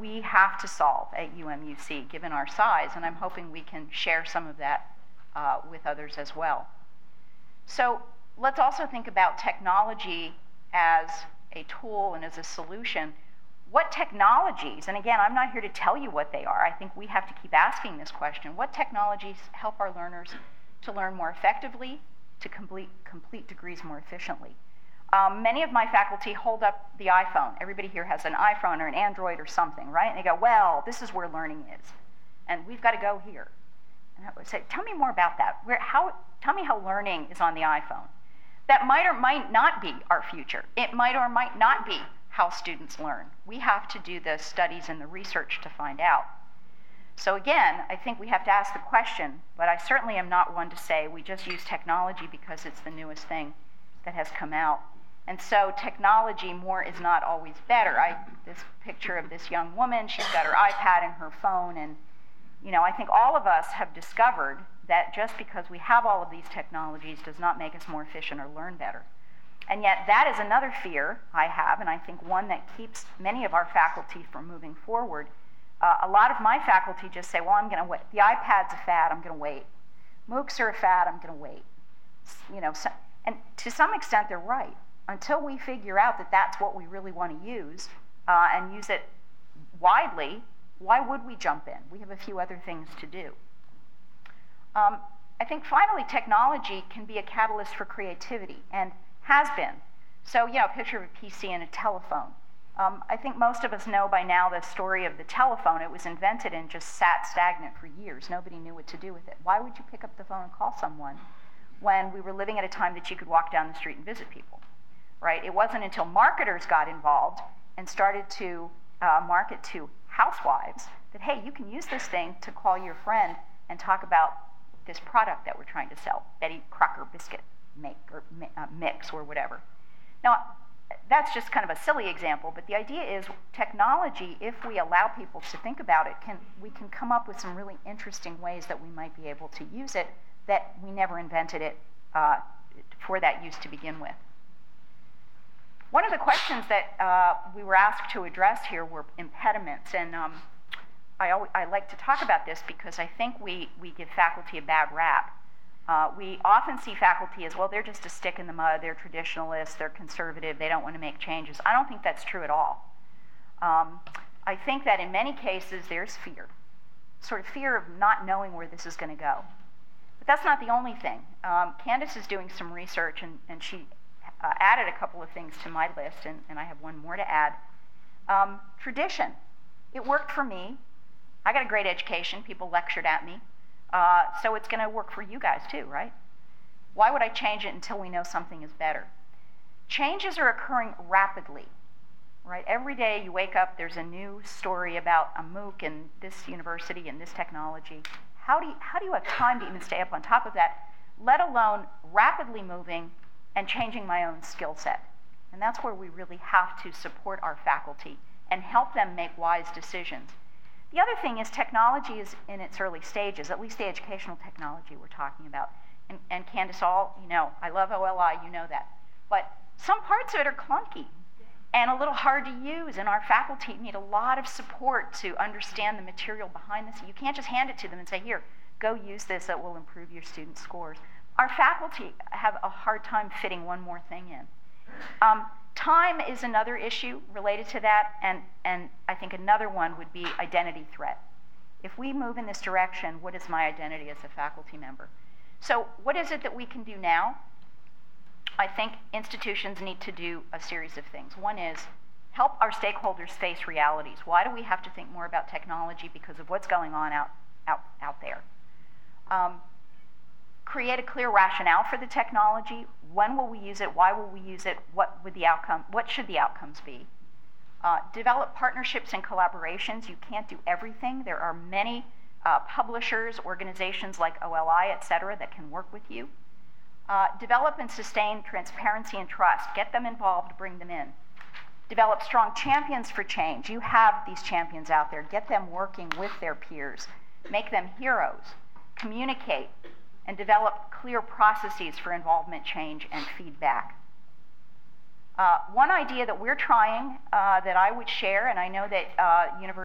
we have to solve at UMUC, given our size, and I'm hoping we can share some of that with others as well. So let's also think about technology as a tool and as a solution. What technologies, and again, I'm not here to tell you what they are. I think we have to keep asking this question. What technologies help our learners to learn more effectively, to complete degrees more efficiently? Many of my faculty hold up the iPhone. Everybody here has an iPhone or an Android or something, right? And they go, well, this is where learning is, and we've got to go here. And I would say, tell me more about that. Tell me how learning is on the iPhone. That might or might not be our future. It might or might not be how students learn. We have to do the studies and the research to find out. So again, I think we have to ask the question, but I certainly am not one to say we just use technology because it's the newest thing that has come out. And so technology more is not always better. This picture of this young woman, she's got her iPad and her phone, and I think all of us have discovered that just because we have all of these technologies does not make us more efficient or learn better. And yet that is another fear I have, and I think one that keeps many of our faculty from moving forward. A lot of my faculty just say, well, I'm going to wait. The iPad's a fad, I'm going to wait. MOOCs are a fad, I'm going to wait. And to some extent, they're right. Until we figure out that that's what we really want to use and use it widely, why would we jump in? We have a few other things to do. I think finally, technology can be a catalyst for creativity and has been. So, a picture of a PC and a telephone. I think most of us know by now the story of the telephone. It was invented and just sat stagnant for years. Nobody knew what to do with it. Why would you pick up the phone and call someone when we were living at a time that you could walk down the street and visit people, right? It wasn't until marketers got involved and started to market to housewives that, hey, you can use this thing to call your friend and talk about this product that we're trying to sell, Betty Crocker biscuit mix or whatever. Now, that's just kind of a silly example, but the idea is technology, if we allow people to think about it, we can come up with some really interesting ways that we might be able to use it that we never invented it for that use to begin with. One of the questions that we were asked to address here were impediments, and I like to talk about this because I think we give faculty a bad rap. We often see faculty as, well, they're just a stick in the mud, they're traditionalists, they're conservative, they don't want to make changes. I don't think that's true at all. I think that in many cases there's fear, sort of fear of not knowing where this is going to go. But that's not the only thing. Candace is doing some research, and she added a couple of things to my list, and I have one more to add. Tradition. It worked for me. I got a great education. People lectured at me. So it's going to work for you guys too, right? Why would I change it until we know something is better? Changes are occurring rapidly, right? Every day you wake up, there's a new story about a MOOC and this university and this technology. How do you have time to even stay up on top of that, let alone rapidly moving and changing my own skill set? And that's where we really have to support our faculty and help them make wise decisions. The other thing is technology is in its early stages, at least the educational technology we're talking about. And Candace, I love OLI, you know that. But some parts of it are clunky and a little hard to use, and our faculty need a lot of support to understand the material behind this. You can't just hand it to them and say, here, go use this, it will improve your students' scores. Our faculty have a hard time fitting one more thing in. Time is another issue related to that, and I think another one would be identity threat. If we move in this direction, what is my identity as a faculty member? So what is it that we can do now? I think institutions need to do a series of things. One is help our stakeholders face realities. Why do we have to think more about technology? Because of what's going on out there. Create a clear rationale for the technology. When will we use it? Why will we use it? What should the outcomes be? Develop partnerships and collaborations. You can't do everything. There are many publishers, organizations like OLI, et cetera, that can work with you. Develop and sustain transparency and trust. Get them involved, bring them in. Develop strong champions for change. You have these champions out there. Get them working with their peers. Make them heroes. Communicate and develop clear processes for involvement, change, and feedback. One idea that we're trying that I would share, and I know that universities